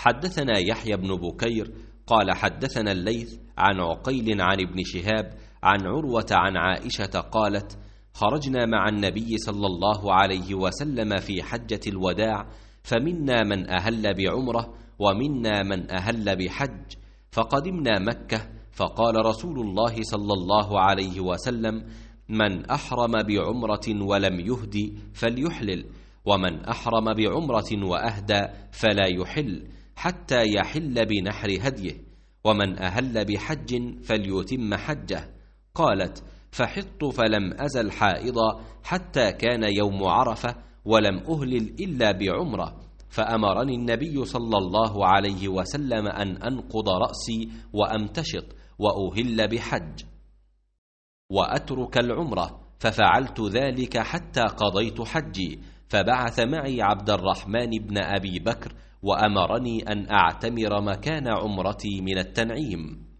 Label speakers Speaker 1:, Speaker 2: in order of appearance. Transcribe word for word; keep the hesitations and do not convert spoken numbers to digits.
Speaker 1: حدثنا يحيى بن بكير قال حدثنا الليث عن عقيل عن ابن شهاب عن عروة عن عائشة قالت: خرجنا مع النبي صلى الله عليه وسلم في حجة الوداع، فمنا من أهل بعمرة ومنا من أهل بحج، فقدمنا مكة، فقال رسول الله صلى الله عليه وسلم: من أحرم بعمرة ولم يهدي فليحلل، ومن أحرم بعمرة وأهدى فلا يحل حتى يحل بنحر هديه، ومن أهل بحج فليتم حجه. قالت: فحطت فلم أزل حائضا حتى كان يوم عرفة، ولم أهلل إلا بعمرة، فأمرني النبي صلى الله عليه وسلم أن أنقض رأسي وأمتشط وأهل بحج وأترك العمرة، ففعلت ذلك حتى قضيت حجي، فبعث معي عبد الرحمن بن أبي بكر وأمرني أن أعتمر مكان عمرتي من التنعيم.